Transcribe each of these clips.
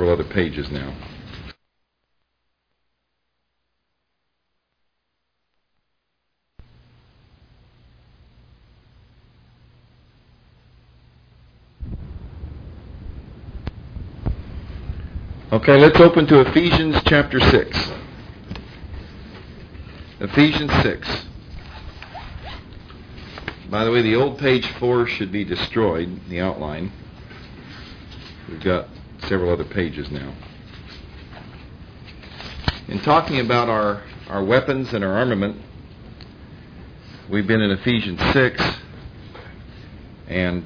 several other pages now. Okay, let's open to Ephesians chapter 6. Ephesians 6. By the way, the old page 4 should be destroyed, the outline. We've got several other pages now. In talking about our weapons and our armament, we've been in Ephesians 6, and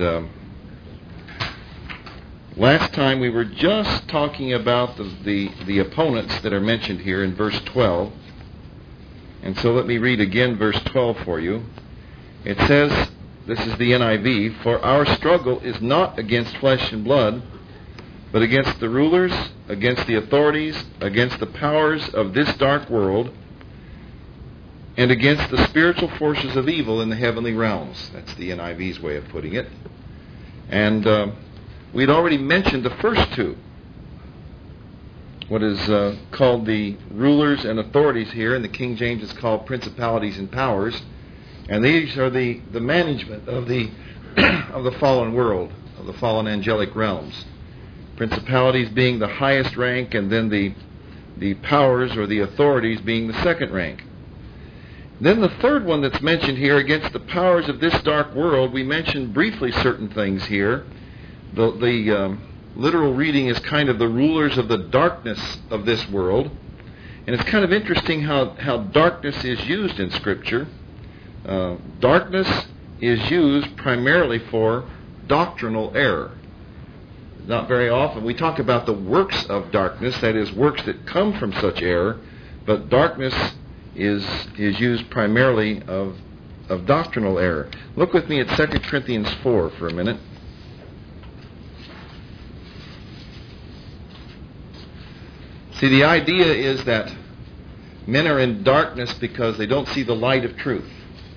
last time we were just talking about the opponents that are mentioned here in verse 12. And so let me read again verse 12 for you. It says, this is the NIV, "For our struggle is not against flesh and blood, but against the rulers, against the authorities, against the powers of this dark world, and against the spiritual forces of evil in the heavenly realms." That's the NIV's way of putting it. And we'd already mentioned the first two. What is called the rulers and authorities here, in the King James is called principalities and powers. And these are the management of the of the fallen world, of the fallen angelic realms. Principalities being the highest rank, and then the powers or the authorities being the second rank. Then the third one that's mentioned here, against the powers of this dark world, we mentioned briefly certain things here. The literal reading is kind of the rulers of the darkness of this world. And it's kind of interesting how darkness is used in Scripture. Darkness is used primarily for doctrinal error. Not very often. We talk about the works of darkness, that is, works that come from such error, but darkness is used primarily of doctrinal error. Look with me at 2 Corinthians 4 for a minute. See, the idea is that men are in darkness because they don't see the light of truth.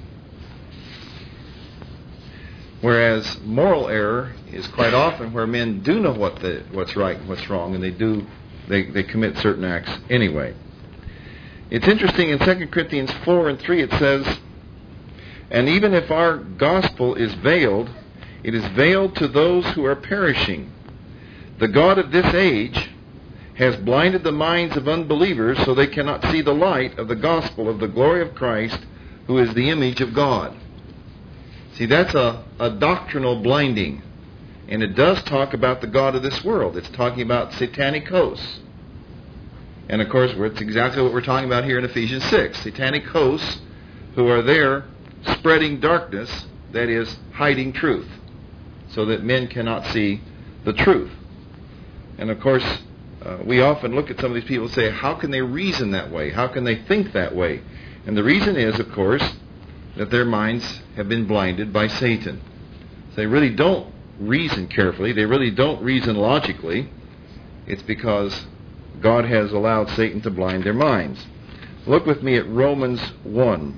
Whereas moral error is quite often where men do know what's right and what's wrong, and they commit certain acts anyway. It's interesting, in 2 Corinthians 4 and 3 it says, "And even if our gospel is veiled, it is veiled to those who are perishing. The God of this age has blinded the minds of unbelievers so they cannot see the light of the gospel of the glory of Christ, who is the image of God." See, that's a doctrinal blinding. And it does talk about the God of this world. It's talking about satanic hosts. And of course, it's exactly what we're talking about here in Ephesians 6. Satanic hosts who are there spreading darkness, that is, hiding truth, so that men cannot see the truth. And of course, we often look at some of these people and say, how can they reason that way? How can they think that way? And the reason is, of course, that their minds have been blinded by Satan. So they really don't reason carefully. They really don't reason logically. It's because God has allowed Satan to blind their minds. Look with me at Romans 1.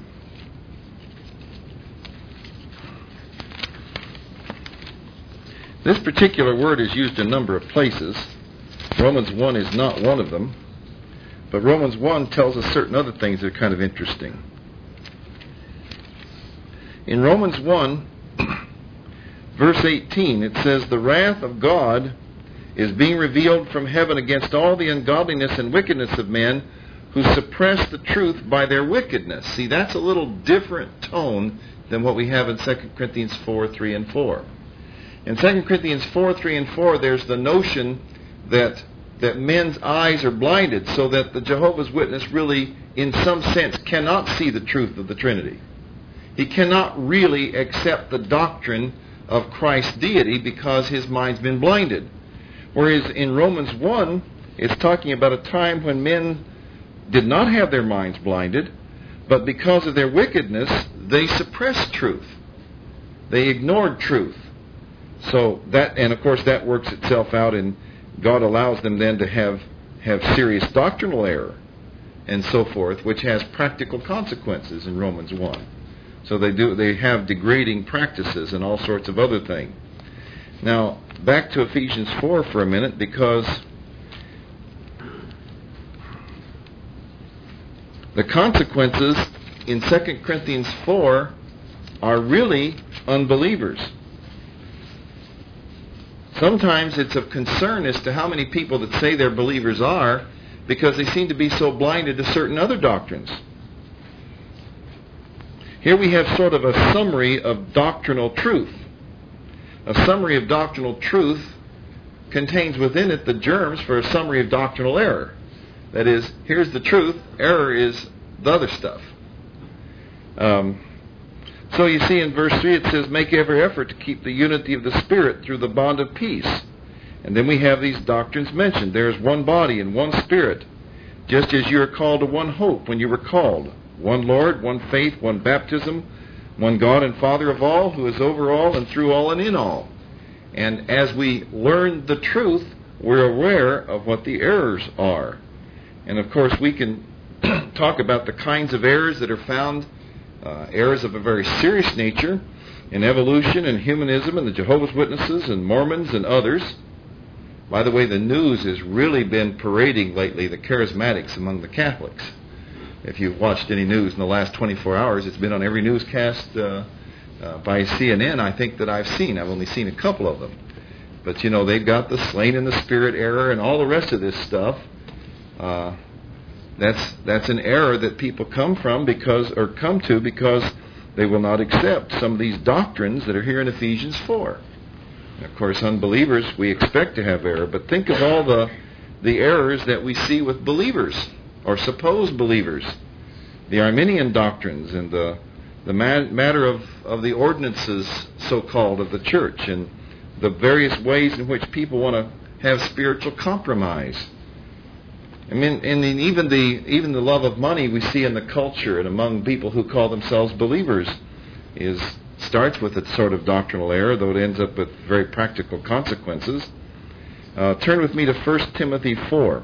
This particular word is used in a number of places. Romans 1 is not one of them. But Romans 1 tells us certain other things that are kind of interesting. In Romans 1, verse 18, it says, "The wrath of God is being revealed from heaven against all the ungodliness and wickedness of men who suppress the truth by their wickedness." See, that's a little different tone than what we have in 2 Corinthians 4, 3, and 4. In 2 Corinthians 4, 3, and 4, there's the notion that men's eyes are blinded, so that the Jehovah's Witness really, in some sense, cannot see the truth of the Trinity. He cannot really accept the doctrine of Christ's deity because his mind's been blinded. Whereas in Romans 1, it's talking about a time when men did not have their minds blinded, but because of their wickedness, they suppressed truth. They ignored truth. So that, and of course that works itself out, and God allows them then to have serious doctrinal error and so forth, which has practical consequences in Romans 1. So they have degrading practices and all sorts of other things. Now, back to Ephesians 4 for a minute, because The consequences in 2 Corinthians 4 are really unbelievers. Sometimes it's of concern as to how many people that say they're believers are, because they seem to be so blinded to certain other doctrines. Here we have sort of a summary of doctrinal truth. A summary of doctrinal truth contains within it the germs for a summary of doctrinal error. That is, here's the truth, error is the other stuff. So you see in verse 3 it says, make every effort to keep the unity of the Spirit through the bond of peace. And then we have these doctrines mentioned. There is one body and one Spirit, just as you are called to one hope when you were called. One Lord, one faith, one baptism, one God and Father of all, who is over all and through all and in all. And as we learn the truth, we're aware of what the errors are. And of course we can talk about the kinds of errors that are found, errors of a very serious nature, in evolution and humanism and the Jehovah's Witnesses and Mormons and others. By the way, the news has really been parading lately the charismatics among the Catholics. If you've watched any news in the last 24 hours, it's been on every newscast by CNN, I think, that I've seen. I've only seen a couple of them. But, you know, they've got the slain in the spirit error and all the rest of this stuff. That's an error that people come to because they will not accept some of these doctrines that are here in Ephesians 4. And of course, unbelievers, we expect to have error. But think of all the errors that we see with believers, or supposed believers. The Arminian doctrines and the matter of the ordinances, so-called, of the church, and the various ways in which people want to have spiritual compromise. I mean, and even the love of money we see in the culture and among people who call themselves believers starts with a sort of doctrinal error, though it ends up with very practical consequences. Turn with me to 1 Timothy 4.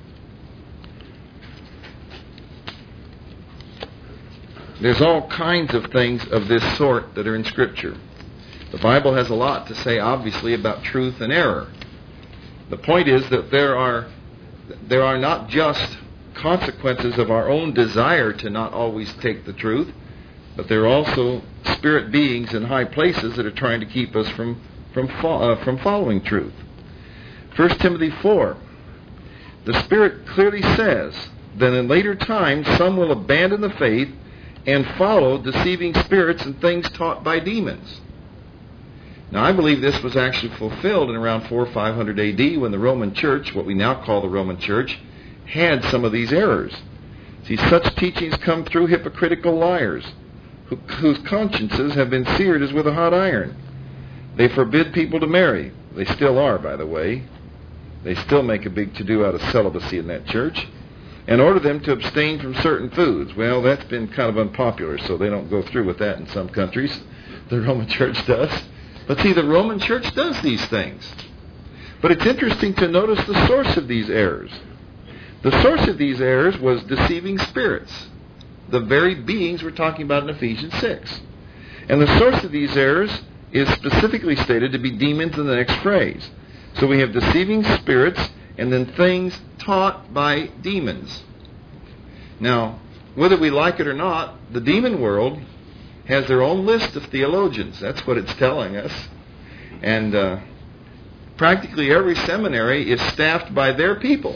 There's all kinds of things of this sort that are in Scripture. The Bible has a lot to say, obviously, about truth and error. The point is that there are not just consequences of our own desire to not always take the truth, but there are also spirit beings in high places that are trying to keep us from following truth. 1 Timothy 4. The Spirit clearly says that in later times some will abandon the faith and follow deceiving spirits and things taught by demons. Now, I believe this was actually fulfilled in around 400 or 500 A.D. when the Roman Church, what we now call the Roman Church, had some of these errors. See, such teachings come through hypocritical liars, whose consciences have been seared as with a hot iron. They forbid people to marry. They still are, by the way. They still make a big to-do out of celibacy in that church, and order them to abstain from certain foods. Well, that's been kind of unpopular, so they don't go through with that in some countries. The Roman Church does. But see, the Roman Church does these things. But it's interesting to notice the source of these errors. The source of these errors was deceiving spirits, the very beings we're talking about in Ephesians 6. And the source of these errors is specifically stated to be demons in the next phrase. So we have deceiving spirits and then things taught by demons. Now, whether we like it or not, the demon world has their own list of theologians. That's what it's telling us. And practically every seminary is staffed by their people.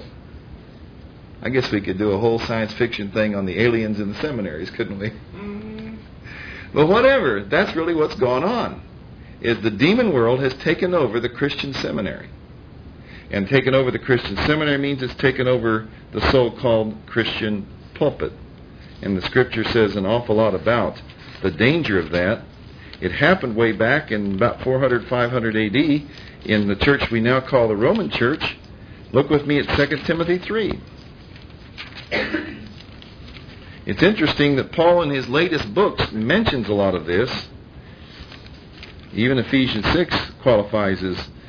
I guess we could do a whole science fiction thing on the aliens in the seminaries, couldn't we? But whatever, that's really what's gone on, is the demon world has taken over the Christian seminary. And taken over the Christian seminary means it's taken over the so-called Christian pulpit. And the Scripture says an awful lot about the danger of that. It happened way back in about 400, 500 A.D. in the church we now call the Roman Church. Look with me at 2 Timothy 3. It's interesting that Paul in his latest books mentions a lot of this. Even Ephesians 6 qualifies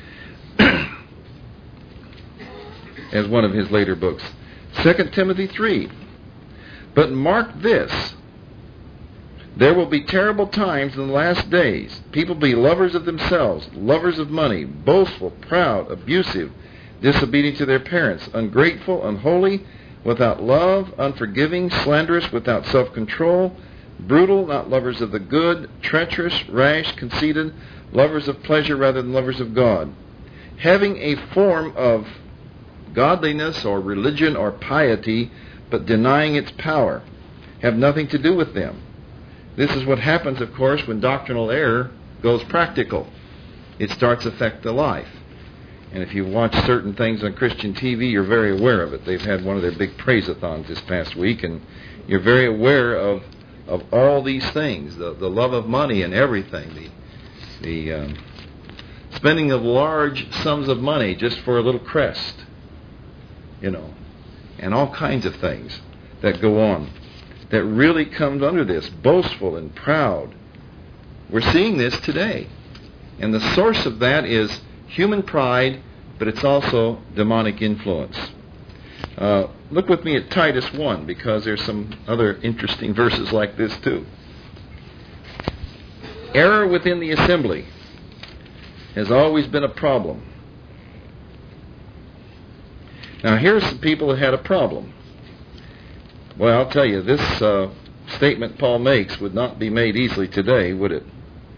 as one of his later books. 2 Timothy 3. But mark this, there will be terrible times in the last days. People will be lovers of themselves, lovers of money, boastful, proud, abusive, disobedient to their parents, ungrateful, unholy, without love, unforgiving, slanderous, without self-control, brutal, not lovers of the good, treacherous, rash, conceited, lovers of pleasure rather than lovers of God, having a form of godliness or religion or piety, but denying its power, have nothing to do with them. This is what happens, of course, when doctrinal error goes practical. It starts to affect the life. And if you watch certain things on Christian TV, you're very aware of it. They've had one of their big praise-a-thons this past week, and you're very aware of all these things, the love of money and everything, the spending of large sums of money just for a little crest, and all kinds of things that go on that really comes under this, boastful and proud. We're seeing this today. And the source of that is human pride, but it's also demonic influence. Look with me at Titus 1, because there's some other interesting verses like this too. Error within the assembly has always been a problem. Now here's some people that had a problem. Well, I'll tell you, this statement Paul makes would not be made easily today, would it?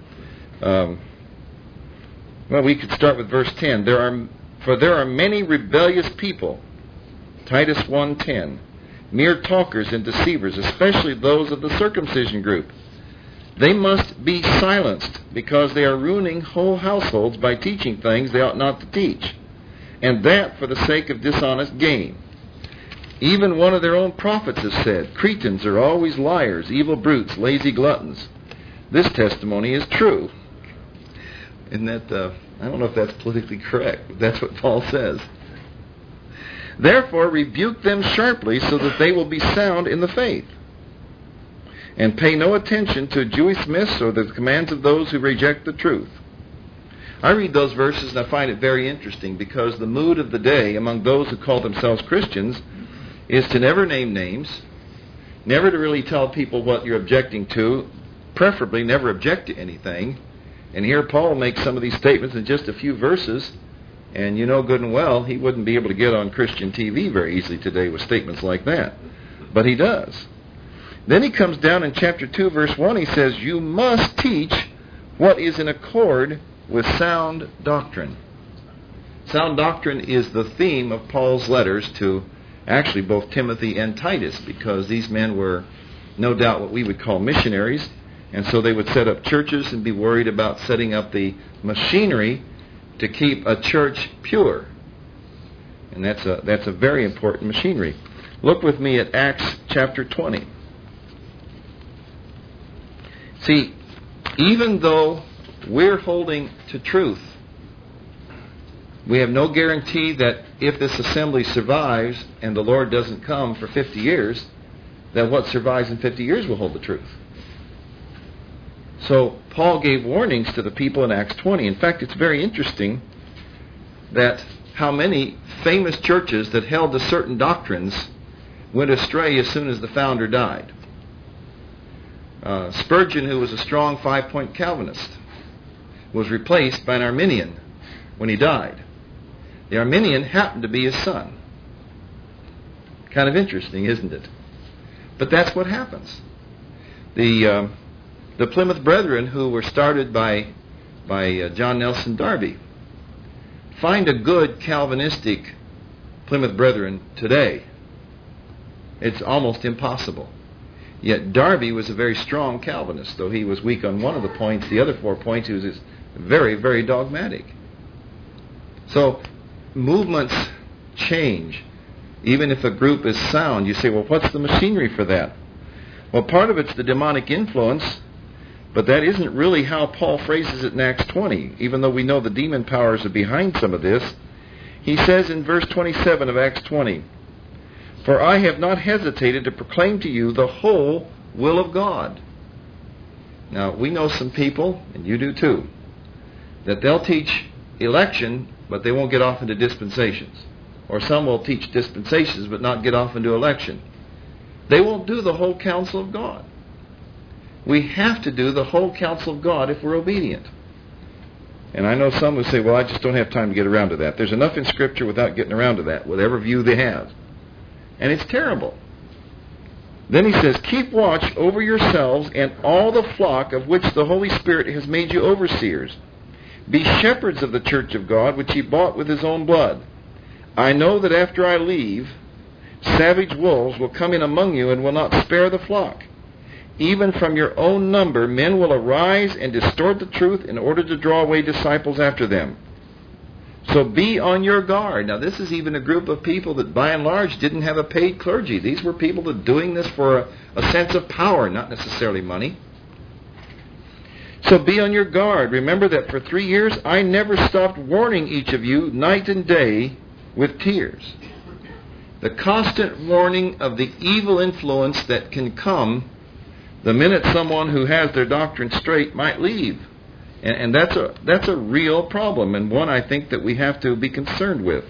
Well, we could start with verse 10. There are many rebellious people, Titus 1:10, mere talkers and deceivers, especially those of the circumcision group. They must be silenced, because they are ruining whole households by teaching things they ought not to teach, and that for the sake of dishonest gain. Even one of their own prophets has said, Cretans are always liars, evil brutes, lazy gluttons. This testimony is true. Isn't that, I don't know if that's politically correct, but that's what Paul says. Therefore, rebuke them sharply so that they will be sound in the faith, and pay no attention to Jewish myths or the commands of those who reject the truth. I read those verses and I find it very interesting, because the mood of the day among those who call themselves Christians is to never name names, never to really tell people what you're objecting to, preferably never object to anything. And here Paul makes some of these statements in just a few verses, and you know good and well he wouldn't be able to get on Christian TV very easily today with statements like that. But he does. Then he comes down in chapter 2, verse 1, he says, you must teach what is in accord with sound doctrine. Sound doctrine is the theme of Paul's letters to actually both Timothy and Titus, because these men were no doubt what we would call missionaries, and so they would set up churches and be worried about setting up the machinery to keep a church pure. And that's a very important machinery. Look with me at Acts chapter 20. See, even though we're holding to truth, we have no guarantee that if this assembly survives and the Lord doesn't come for 50 years, that what survives in 50 years will hold the truth. So Paul gave warnings to the people in Acts 20. In fact, it's very interesting that how many famous churches that held to certain doctrines went astray as soon as the founder died. Spurgeon, who was a strong 5-point Calvinist, was replaced by an Arminian when he died. The Arminian happened to be his son. Kind of interesting, isn't it? But that's what happens. The Plymouth Brethren, who were started by John Nelson Darby, find a good Calvinistic Plymouth Brethren today. It's almost impossible. Yet Darby was a very strong Calvinist. Though he was weak on one of the points, the other 4 points, he was very, very dogmatic. So movements change. Even if a group is sound, you say, well, what's the machinery for that? Well, part of it's the demonic influence, but that isn't really how Paul phrases it in Acts 20. Even though we know the demon powers are behind some of this, he says in verse 27 of Acts 20, for I have not hesitated to proclaim to you the whole will of God. Now, we know some people, and you do too, that they'll teach election, but they won't get off into dispensations. Or some will teach dispensations, but not get off into election. They won't do the whole counsel of God. We have to do the whole counsel of God if we're obedient. And I know some who say, well, I just don't have time to get around to that. There's enough in Scripture without getting around to that, whatever view they have. And it's terrible. Then he says, keep watch over yourselves and all the flock of which the Holy Spirit has made you overseers. Be shepherds of the church of God, which he bought with his own blood. I know that after I leave, savage wolves will come in among you and will not spare the flock. Even from your own number, men will arise and distort the truth in order to draw away disciples after them. So be on your guard. Now, this is even a group of people that, by and large, didn't have a paid clergy. These were people that doing this for a sense of power, not necessarily money. So be on your guard. Remember that for 3 years I never stopped warning each of you night and day with tears. The constant warning of the evil influence that can come the minute someone who has their doctrine straight might leave. And that's a real problem, and one I think that we have to be concerned with.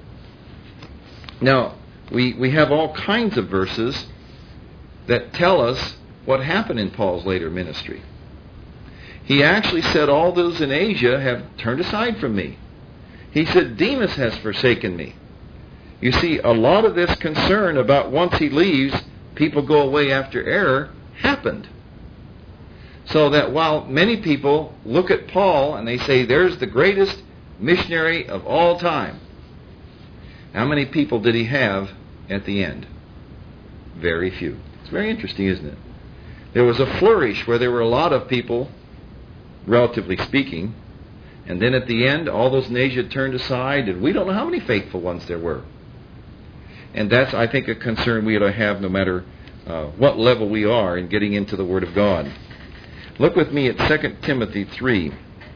Now, we have all kinds of verses that tell us what happened in Paul's later ministry. He actually said, all those in Asia have turned aside from me. He said, Demas has forsaken me. You see, a lot of this concern about once he leaves, people go away after error, happened. So that while many people look at Paul and they say, there's the greatest missionary of all time, how many people did he have at the end? Very few. It's very interesting, isn't it? There was a flourish where there were a lot of people, relatively speaking, and then at the end, all those in Asia turned aside, and we don't know how many faithful ones there were. And that's, I think, a concern we ought to have no matter what level we are in getting into the Word of God. Look with me at 2 Timothy 3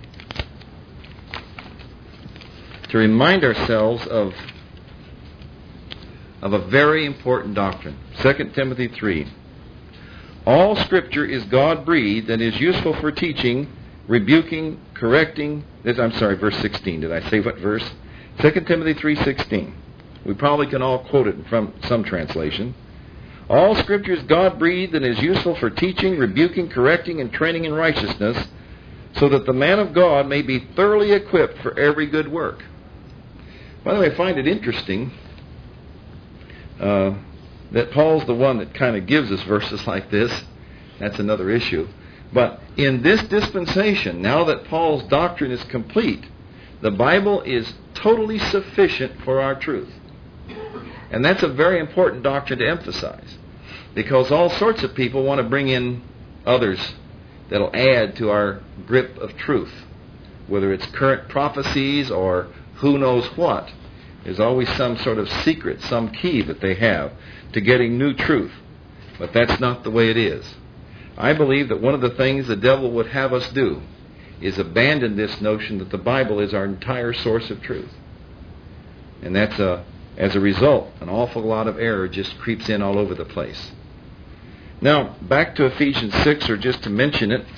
to remind ourselves of a very important doctrine. 2 Timothy 3. All Scripture is God-breathed and is useful for teaching, rebuking, correcting. Verse 16. Did I say what verse? 2 Timothy 3:16. We probably can all quote it from some translation. All Scripture is God-breathed and is useful for teaching, rebuking, correcting, and training in righteousness, so that the man of God may be thoroughly equipped for every good work. By the way, I find it interesting that Paul's the one that kind of gives us verses like this. That's another issue. But in this dispensation, now that Paul's doctrine is complete, the Bible is totally sufficient for our truth. And that's a very important doctrine to emphasize, because all sorts of people want to bring in others that'll add to our grip of truth, whether it's current prophecies or who knows what. There's always some sort of secret, some key that they have to getting new truth. But that's not the way it is. I believe that one of the things the devil would have us do is abandon this notion that the Bible is our entire source of truth. And that's as a result, an awful lot of error just creeps in all over the place. Now, back to Ephesians 6, or just to mention it,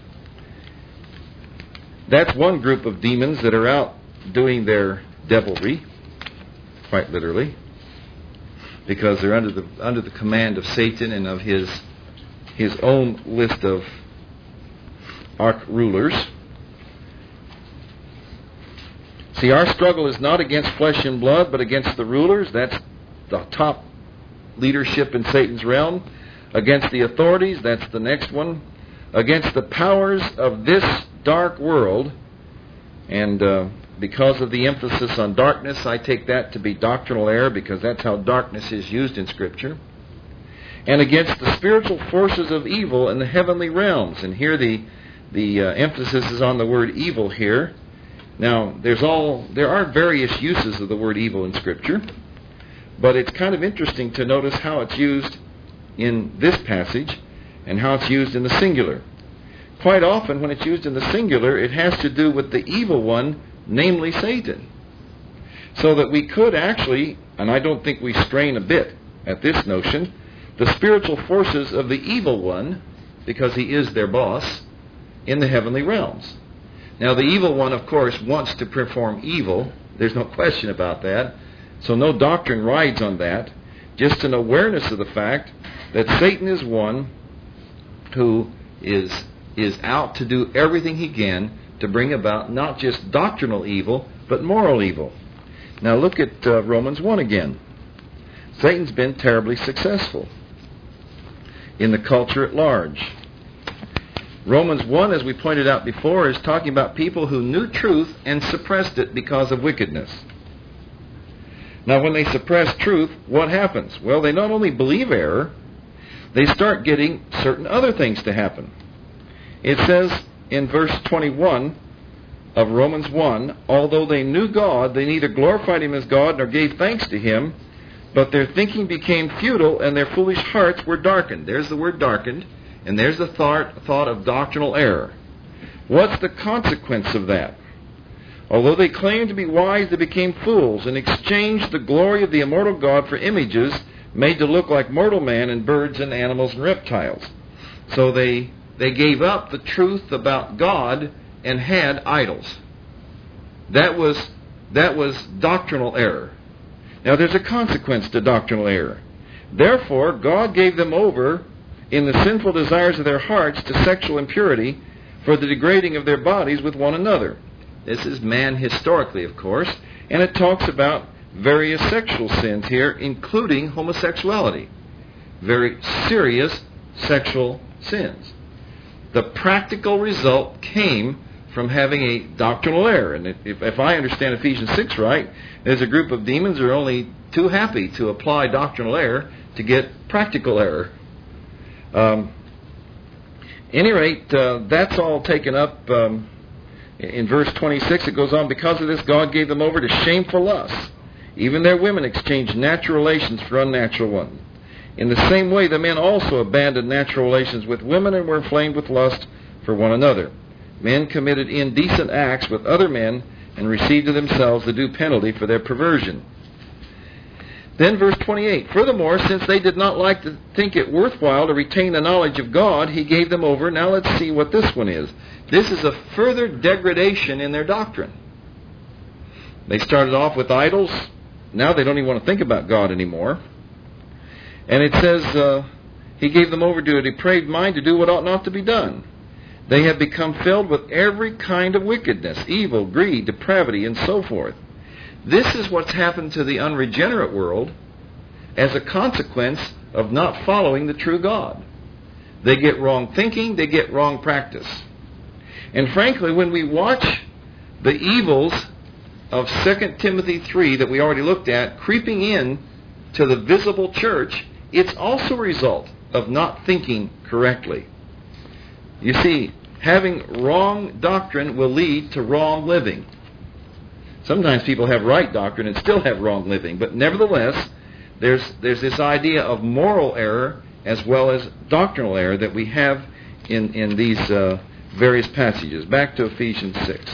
that's one group of demons that are out doing their devilry, quite literally, because they're under the command of Satan and of his own list of arch rulers. See, our struggle is not against flesh and blood, but against the rulers. That's the top leadership in Satan's realm. Against the authorities, that's the next one. Against the powers of this dark world. And because of the emphasis on darkness, I take that to be doctrinal error, because that's how darkness is used in Scripture. And against the spiritual forces of evil in the heavenly realms. And here the emphasis is on the word evil here. Now, there are various uses of the word evil in Scripture, but it's kind of interesting to notice how it's used in this passage and how it's used in the singular. Quite often, when it's used in the singular, it has to do with the evil one, namely Satan. So that we could actually, and I don't think we strain a bit at this notion, the spiritual forces of the evil one, because he is their boss, in the heavenly realms. Now, the evil one, of course, wants to perform evil. There's no question about that. So no doctrine rides on that. Just an awareness of the fact that Satan is one who is out to do everything he can to bring about not just doctrinal evil, but moral evil. Now look at Romans 1 again. Satan's been terribly successful in the culture at large. Romans 1, as we pointed out before, is talking about people who knew truth and suppressed it because of wickedness. Now, when they suppress truth, what happens? Well, they not only believe error, they start getting certain other things to happen. It says in verse 21 of Romans 1, although they knew God, they neither glorified Him as God nor gave thanks to Him, but their thinking became futile and their foolish hearts were darkened. There's the word darkened, and there's the thought of doctrinal error. What's the consequence of that? Although they claimed to be wise, they became fools and exchanged the glory of the immortal God for images made to look like mortal man and birds and animals and reptiles. So they gave up the truth about God and had idols. That was doctrinal error. Now there's a consequence to doctrinal error. Therefore, God gave them over in the sinful desires of their hearts to sexual impurity for the degrading of their bodies with one another. This is man historically, of course, and it talks about various sexual sins here, including homosexuality. Very serious sexual sins. The practical result came from having a doctrinal error. And if I understand Ephesians 6 right, there's a group of demons who are only too happy to apply doctrinal error to get practical error. Any rate, that's all taken up in verse 26. It goes on, because of this God gave them over to shameful lusts. Even their women exchanged natural relations for unnatural ones. In the same way, the men also abandoned natural relations with women and were inflamed with lust for one another. Men committed indecent acts with other men and received to themselves the due penalty for their perversion. Then verse 28, furthermore, since they did not like to think it worthwhile to retain the knowledge of God, He gave them over. Now let's see what this one is. This is a further degradation in their doctrine. They started off with idols. Now they don't even want to think about God anymore. And it says, He gave them over to a depraved mind to do what ought not to be done. They have become filled with every kind of wickedness, evil, greed, depravity, and so forth. This is what's happened to the unregenerate world as a consequence of not following the true God. They get wrong thinking, they get wrong practice. And frankly, when we watch the evils of 2 Timothy 3 that we already looked at creeping in to the visible church, it's also a result of not thinking correctly. You see, having wrong doctrine will lead to wrong living. Sometimes people have right doctrine and still have wrong living, but nevertheless, there's this idea of moral error as well as doctrinal error that we have in these various passages. Back to Ephesians 6.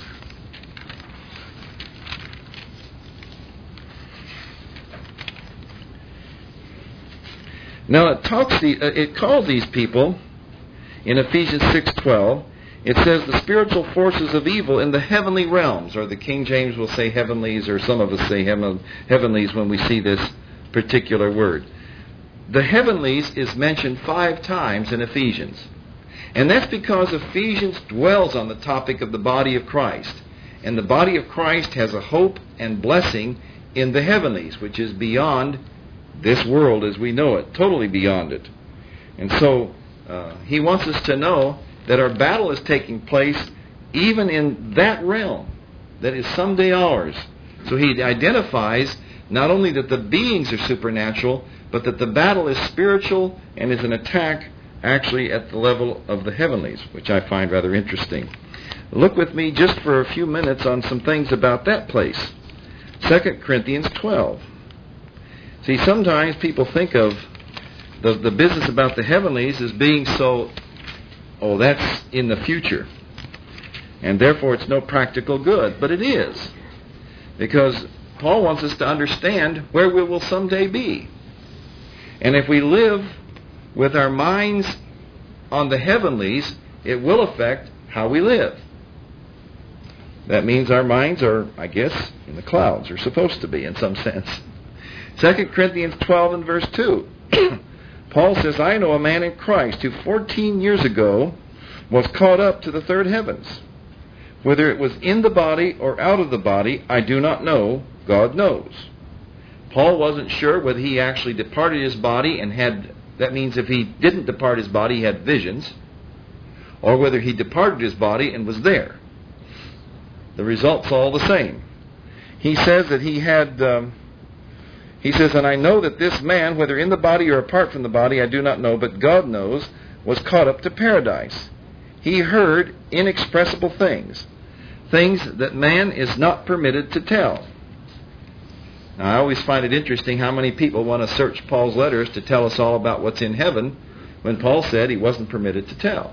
Now it calls these people in Ephesians 6:12. It says the spiritual forces of evil in the heavenly realms, or the King James will say heavenlies, or some of us say heavenlies when we see this particular word. The heavenlies is mentioned 5 times in Ephesians. And that's because Ephesians dwells on the topic of the body of Christ. And the body of Christ has a hope and blessing in the heavenlies, which is beyond this world as we know it, totally beyond it. And so he wants us to know that our battle is taking place even in that realm that is someday ours. So he identifies not only that the beings are supernatural, but that the battle is spiritual and is an attack actually at the level of the heavenlies, which I find rather interesting. Look with me just for a few minutes on some things about that place. 2 Corinthians 12. See, sometimes people think of the business about the heavenlies as being so, that's in the future, and therefore it's no practical good. But it is, because Paul wants us to understand where we will someday be. And if we live with our minds on the heavenlies, it will affect how we live. That means our minds are, I guess, in the clouds, or supposed to be in some sense. 2 Corinthians 12 and verse 2. Paul says, I know a man in Christ who 14 years ago was caught up to the third heavens. Whether it was in the body or out of the body, I do not know. God knows. Paul wasn't sure whether he actually departed his body and had, that means if he didn't depart his body, he had visions, or whether he departed his body and was there. The result's all the same. He says that he had, he says, and I know that this man, whether in the body or apart from the body, I do not know, but God knows, was caught up to paradise. He heard inexpressible things, things that man is not permitted to tell. Now, I always find it interesting how many people want to search Paul's letters to tell us all about what's in heaven, when Paul said he wasn't permitted to tell.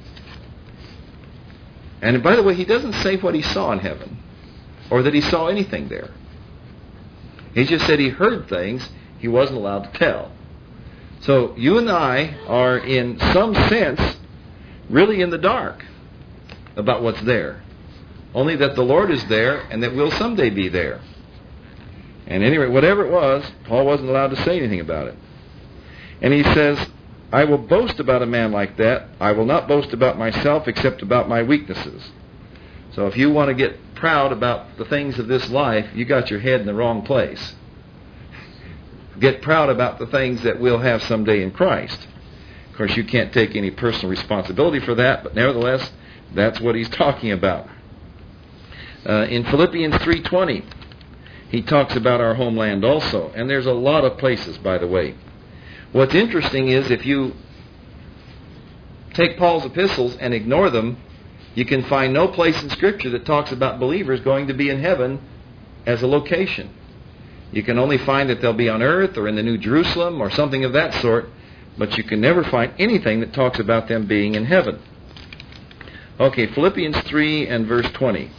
And by the way, he doesn't say what he saw in heaven, or that he saw anything there. He just said he heard things he wasn't allowed to tell. So you and I are, in some sense, really in the dark about what's there. Only that the Lord is there, and that we'll someday be there. And anyway, whatever it was, Paul wasn't allowed to say anything about it. And he says, I will boast about a man like that. I will not boast about myself except about my weaknesses. So if you want to get proud about the things of this life, you got your head in the wrong place. Get proud about the things that we'll have someday in Christ. Of course, you can't take any personal responsibility for that, but nevertheless, that's what he's talking about. In Philippians 3:20, he talks about our homeland also. And there's a lot of places, by the way. What's interesting is if you take Paul's epistles and ignore them, you can find no place in Scripture that talks about believers going to be in heaven as a location. You can only find that they'll be on earth or in the New Jerusalem or something of that sort, but you can never find anything that talks about them being in heaven. Okay, Philippians 3 and verse 20.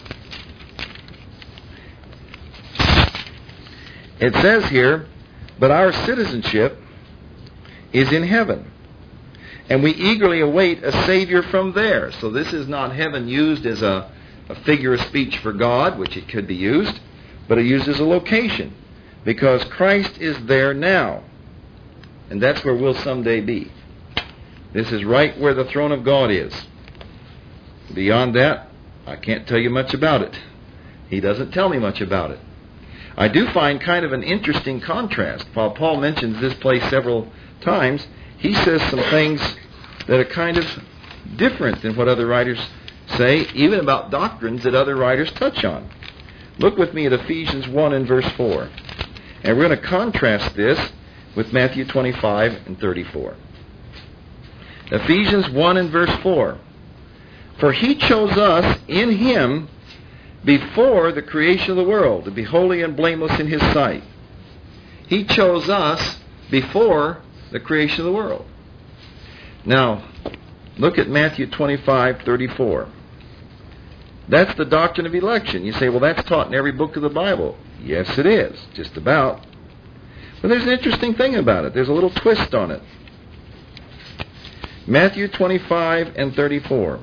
It says here, but our citizenship is in heaven, and we eagerly await a Savior from there. So this is not heaven used as a figure of speech for God, which it could be used, but it used as a location, because Christ is there now, and that's where we'll someday be. This is right where the throne of God is. Beyond that, I can't tell you much about it. He doesn't tell me much about it. I do find kind of an interesting contrast. While Paul mentions this place several times, he says some things that are kind of different than what other writers say, even about doctrines that other writers touch on. Look with me at Ephesians 1 and verse 4. And we're going to contrast this with Matthew 25 and 34. Ephesians 1 and verse 4. For he chose us in him before the creation of the world to be holy and blameless in his sight. He chose us before the creation of the world. Now, look at Matthew 25:34. That's the doctrine of election. You say, well, that's taught in every book of the Bible. Yes, it is, just about. But there's an interesting thing about it. There's a little twist on it. Matthew 25 and 34.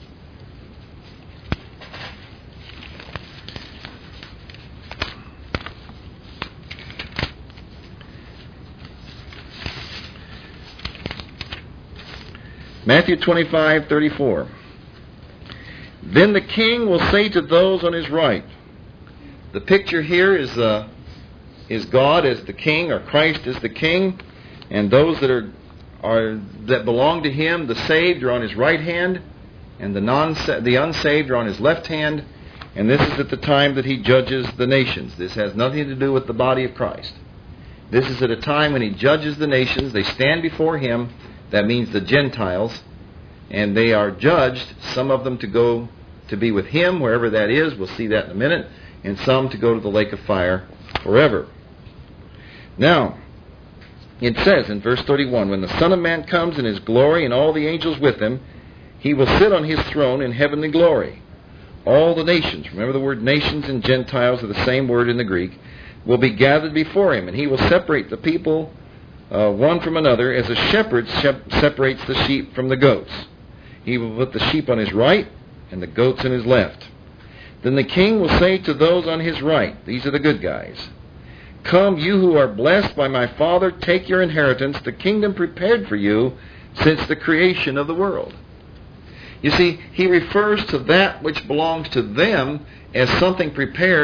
Matthew 25:34. Then the king will say to those on his right. The picture here is God as the king, or Christ as the king, and those that belong to him, the saved, are on his right hand, and the unsaved are on his left hand. And this is at the time that he judges the nations. This has nothing to do with the body of Christ. This is at a time when he judges the nations. They stand before him. That means the Gentiles, and they are judged, some of them to go to be with him, wherever that is, we'll see that in a minute, and some to go to the lake of fire forever. Now, it says in verse 31, when the Son of Man comes in his glory and all the angels with him, he will sit on his throne in heavenly glory. All the nations, remember the word nations and Gentiles are the same word in the Greek, will be gathered before him, and he will separate the people one from another, as a shepherd separates the sheep from the goats. He will put the sheep on his right and the goats on his left. Then the king will say to those on his right, these are the good guys, come, you who are blessed by my Father, take your inheritance, the kingdom prepared for you since the creation of the world. You see, he refers to that which belongs to them as something prepared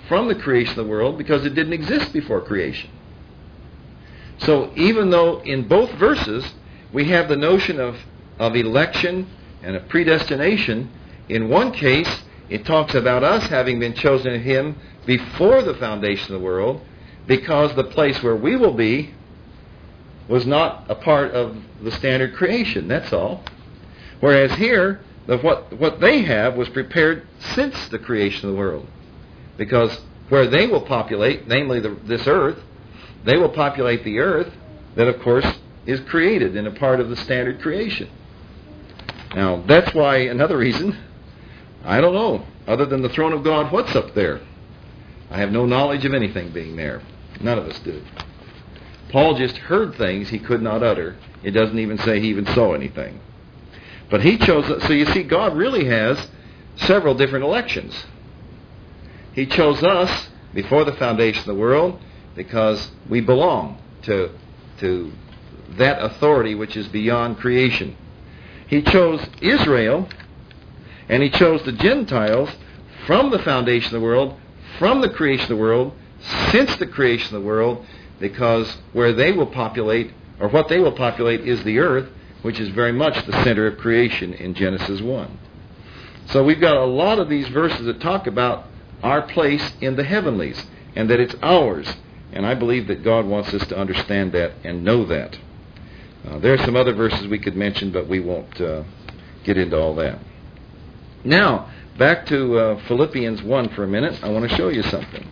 from the creation of the world because it didn't exist before creation. So even though in both verses we have the notion of election and of predestination, in one case it talks about us having been chosen in Him before the foundation of the world because the place where we will be was not a part of the standard creation, that's all. Whereas here, what they have was prepared since the creation of the world. Because where they will populate, namely this earth, they will populate the earth that, of course, is created and a part of the standard creation. Now, that's why, another reason, I don't know, other than the throne of God, what's up there? I have no knowledge of anything being there. None of us do. Paul just heard things he could not utter. It doesn't even say he even saw anything. But he chose, so you see, God really has several different elections. He chose us before the foundation of the world because we belong to that authority which is beyond creation. He chose Israel, and He chose the Gentiles from the foundation of the world, from the creation of the world, since the creation of the world, because where they will populate, or what they will populate, is the earth, which is very much the center of creation in Genesis 1. So we've got a lot of these verses that talk about our place in the heavenlies, and that it's ours. And I believe that God wants us to understand that and know that. There are some other verses we could mention, but we won't get into all that. Now, back to Philippians 1 for a minute. I want to show you something.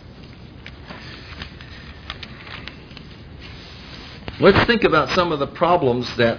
Let's think about some of the problems that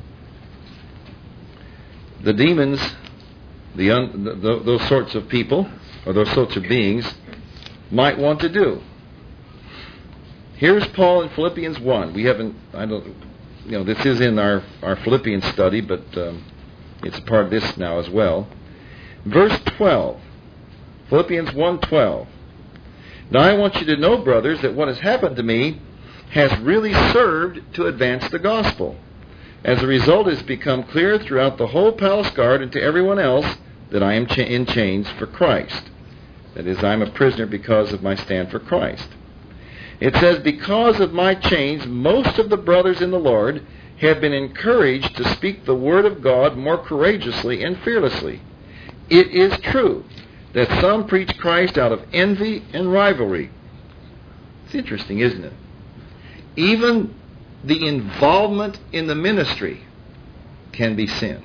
the demons, those sorts of people, or those sorts of beings, might want to do. Here's Paul in Philippians 1. This is in our Philippians study, but it's a part of this now as well. Verse 12. Philippians 1:12. Now I want you to know, brothers, that what has happened to me has really served to advance the gospel. As a result, it has become clear throughout the whole palace guard and to everyone else that I am in chains for Christ. That is, I am a prisoner because of my stand for Christ. It says, because of my chains, most of the brothers in the Lord have been encouraged to speak the word of God more courageously and fearlessly. It is true that some preach Christ out of envy and rivalry. It's interesting, isn't it? Even the involvement in the ministry can be sin.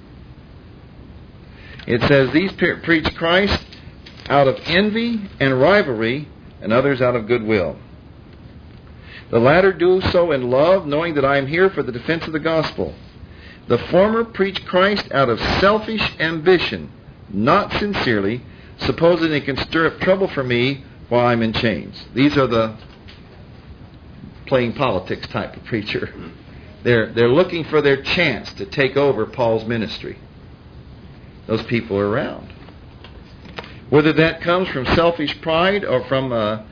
It says these preach Christ out of envy and rivalry, and others out of goodwill. The latter do so in love, knowing that I am here for the defense of the gospel. The former preach Christ out of selfish ambition, not sincerely, supposing they can stir up trouble for me while I'm in chains. These are the playing politics type of preacher. They're looking for their chance to take over Paul's ministry. Those people are around. Whether that comes from selfish pride or from a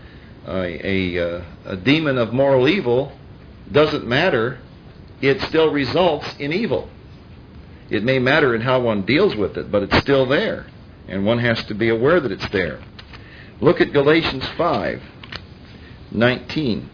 demon of moral evil, doesn't matter. It still results in evil. It may matter in how one deals with it, but it's still there. And one has to be aware that it's there. Look at Galatians 5:19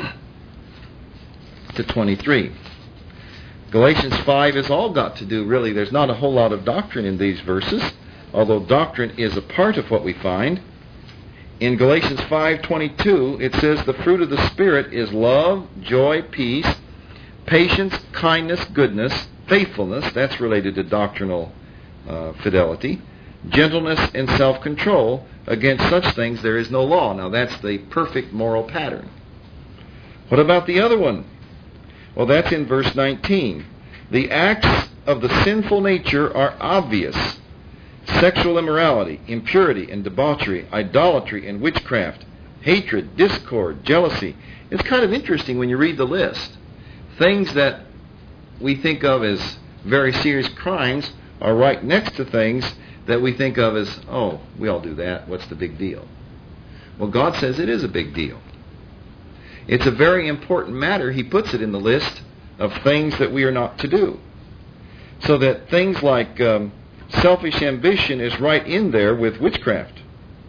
to 23. Galatians 5 has all got to do, really, there's not a whole lot of doctrine in these verses, although doctrine is a part of what we find. In Galatians 5:22, it says the fruit of the Spirit is love, joy, peace, patience, kindness, goodness, faithfulness, that's related to doctrinal fidelity, gentleness, and self-control. Against such things there is no law. Now that's the perfect moral pattern. What about the other one? Well, that's in verse 19. The acts of the sinful nature are obvious. Sexual immorality, impurity and debauchery, idolatry and witchcraft, hatred, discord, jealousy. It's kind of interesting when you read the list. Things that we think of as very serious crimes are right next to things that we think of as, oh, we all do that. What's the big deal? Well, God says it is a big deal. It's a very important matter. He puts it in the list of things that we are not to do. So that things like selfish ambition is right in there with witchcraft.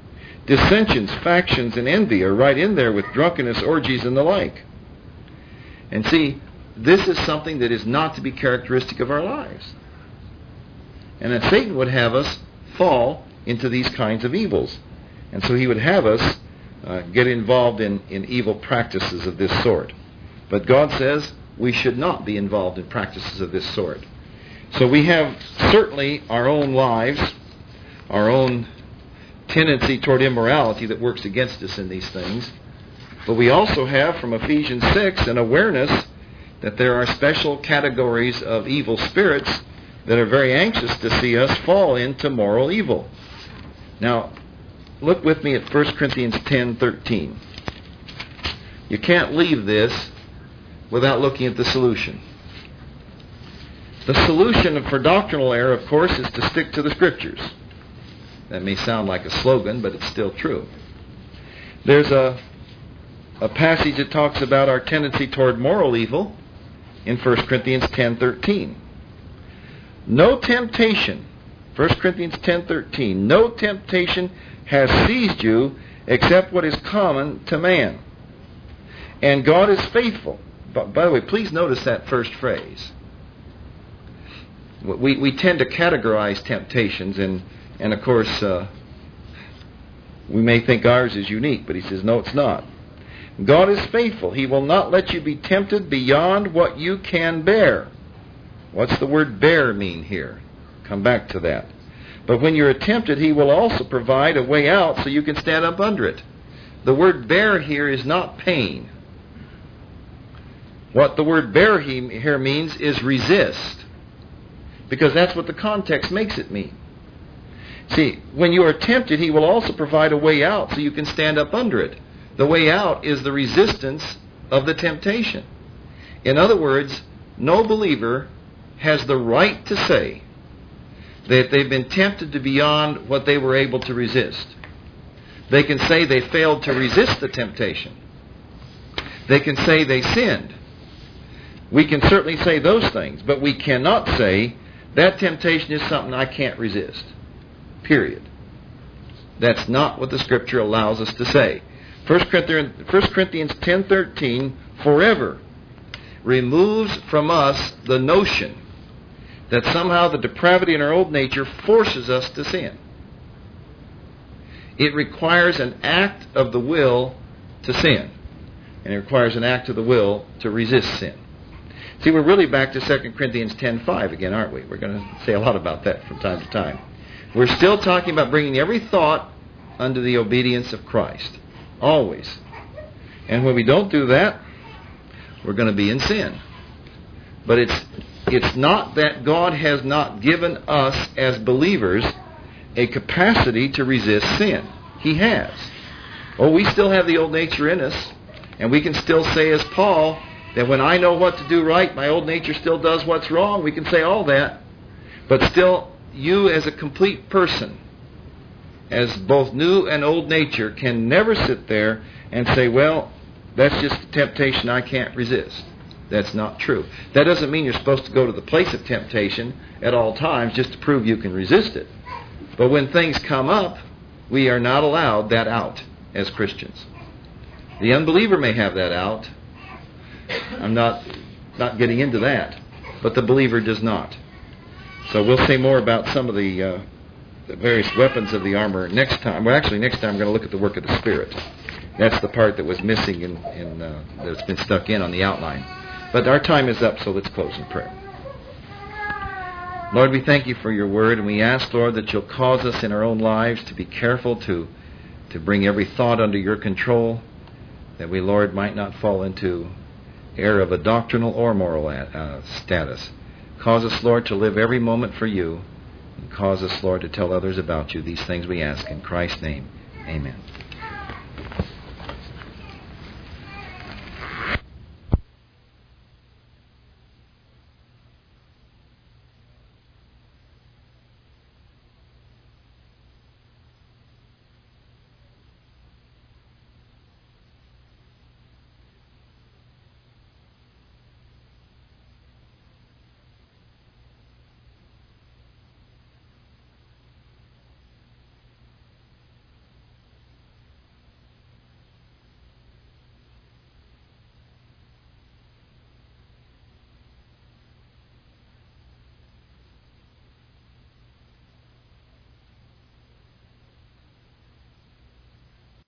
Dissensions, factions, and envy are right in there with drunkenness, orgies, and the like. And see, this is something that is not to be characteristic of our lives. And that Satan would have us fall into these kinds of evils. And so he would have us get involved in evil practices of this sort. But God says we should not be involved in practices of this sort. So we have certainly our own lives, our own tendency toward immorality that works against us in these things. But we also have from Ephesians 6 an awareness that there are special categories of evil spirits that are very anxious to see us fall into moral evil. Now, look with me at 1 Corinthians 10:13. You can't leave this without looking at the solution. The solution for doctrinal error, of course, is to stick to the Scriptures. That may sound like a slogan, but it's still true. There's a passage that talks about our tendency toward moral evil in 1 Corinthians 10:13. No temptation, 1 Corinthians 10:13, no temptation has seized you except what is common to man. And God is faithful. By the way, please notice that first phrase. We tend to categorize temptations, and of course, we may think ours is unique, but he says, no, it's not. God is faithful. He will not let you be tempted beyond what you can bear. What's the word bear mean here? Come back to that. But when you're tempted, he will also provide a way out so you can stand up under it. The word bear here is not pain. What the word bear here means is resist. Because that's what the context makes it mean. See, when you are tempted, he will also provide a way out so you can stand up under it. The way out is the resistance of the temptation. In other words, no believer has the right to say that they've been tempted to beyond what they were able to resist. They can say they failed to resist the temptation. They can say they sinned. We can certainly say those things, but we cannot say that temptation is something I can't resist. Period. That's not what the Scripture allows us to say. 1 Corinthians 10:13, forever removes from us the notion that somehow the depravity in our old nature forces us to sin. It requires an act of the will to sin. And it requires an act of the will to resist sin. See, we're really back to 2 Corinthians 10:5 again, aren't we? We're going to say a lot about that from time to time. We're still talking about bringing every thought under the obedience of Christ. Always. And when we don't do that, we're going to be in sin. But it's not that God has not given us as believers a capacity to resist sin. He has. Oh, we still have the old nature in us, and we can still say as Paul, that when I know what to do right, my old nature still does what's wrong. We can say all that. But still, you as a complete person, as both new and old nature, can never sit there and say, well, that's just a temptation I can't resist. That's not true. That doesn't mean you're supposed to go to the place of temptation at all times just to prove you can resist it. But when things come up, we are not allowed that out as Christians. The unbeliever may have that out. I'm not getting into that. But the believer does not. So we'll say more about some of the various weapons of the armor next time. Well, actually, next time I'm going to look at the work of the Spirit. That's the part that was missing that's been stuck in on the outline. But our time is up, so let's close in prayer. Lord, we thank you for your word, and we ask, Lord, that you'll cause us in our own lives to be careful to bring every thought under your control, that we, Lord, might not fall into error of a doctrinal or moral status. Cause us, Lord, to live every moment for you, and cause us, Lord, to tell others about you. These things we ask in Christ's name. Amen.